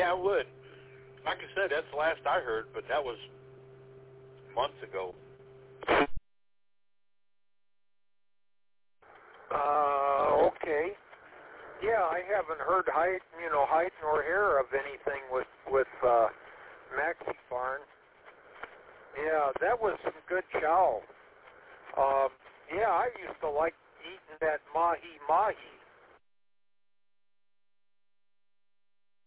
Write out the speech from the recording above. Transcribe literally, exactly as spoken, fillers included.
Yeah, I would. Like I said, that's the last I heard, but that was months ago. Uh, okay. Yeah, I haven't heard height, you know, height nor hair of anything with with uh, Maxie Barn. Yeah, that was some good chow. Um, yeah, I used to like eating that mahi mahi.